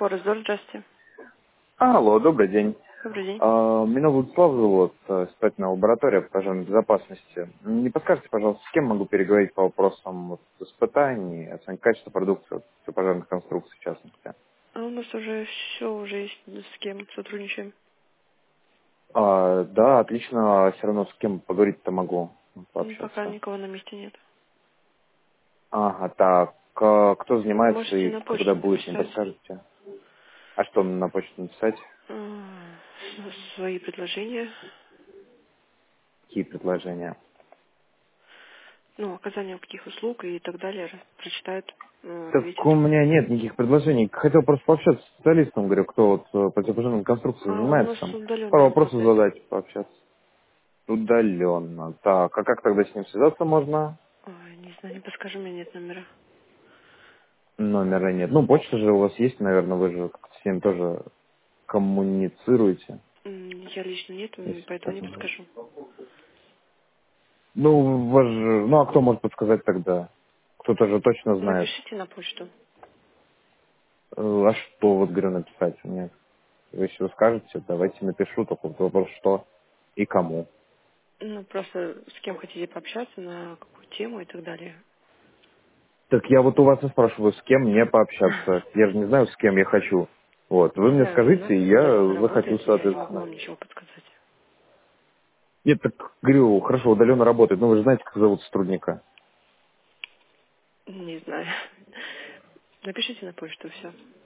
Форестдор, здравствуйте. Алло, добрый день. Добрый день. Меня зовут Павел, испытательная лаборатория пожарной безопасности. Не подскажете, пожалуйста, с кем могу переговорить по вопросам испытаний, оценки качества продукции, для пожарных конструкций в частности? А у нас уже все, уже есть с кем сотрудничаем. Да, отлично, все равно с кем поговорить-то могу Пока пообщаться. никого на месте нет. Ага, так, кто занимается Можете и на когда почту будет, не написать подскажете? А что на почту написать? Свои предложения. Какие предложения? Оказание каких услуг и так далее. Прочитают, Так ответят. у меня нет никаких предложений. Хотел просто пообщаться с специалистом, говорю, кто противопожарной конструкцией А он у занимается нас там. удаленно Пару вопросов работает. задать, пообщаться. Удаленно. Так, а как тогда с ним связаться можно? Ой, не знаю, не подскажу, у меня нет номера. Номера нет. Ну, почта же у вас есть, наверное, вы же как-то с ним тоже коммуницируете, Я лично нет, если поэтому так не можно. подскажу. Ну, вас же, ну, а кто может подсказать тогда? Кто-то же точно знает. Напишите на почту. А что, вот, говорю, написать? Нет. Если вы скажете, давайте напишу, только вот вопрос, что и кому. Просто с кем хотите пообщаться, на какую тему и так далее. Так я вот у вас и спрашиваю, с кем мне пообщаться. Я же не знаю, с кем я хочу. Вот, вы Не мне знаю, у скажите, нас и удаленно я захочу, работает, я не могу соответственно. вам ничего подсказать. Нет, так, говорю, хорошо, удаленно работает. Ну, вы же знаете, как зовут сотрудника. Не знаю. Напишите на почту, все.